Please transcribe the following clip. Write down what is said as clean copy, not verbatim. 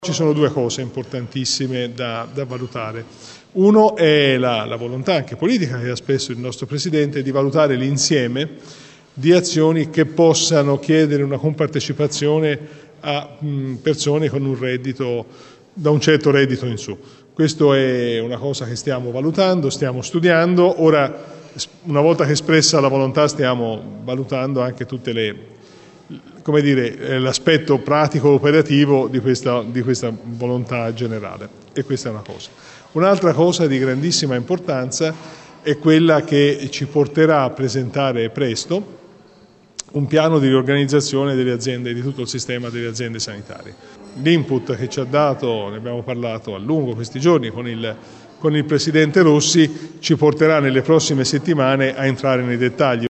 Ci sono due cose importantissime da valutare. Uno è la volontà anche politica che ha espresso il nostro Presidente di valutare l'insieme di azioni che possano chiedere una compartecipazione a persone con un reddito, da un certo reddito in su. Questo è una cosa che stiamo valutando, stiamo studiando. Ora, una volta che espressa la volontà, stiamo valutando anche tutte l'aspetto pratico operativo di questa volontà generale, e questa è una cosa. Un'altra cosa di grandissima importanza è quella che ci porterà a presentare presto un piano di riorganizzazione delle aziende, di tutto il sistema delle aziende sanitarie. L'input che ci ha dato, ne abbiamo parlato a lungo questi giorni con il Presidente Rossi, ci porterà nelle prossime settimane a entrare nei dettagli.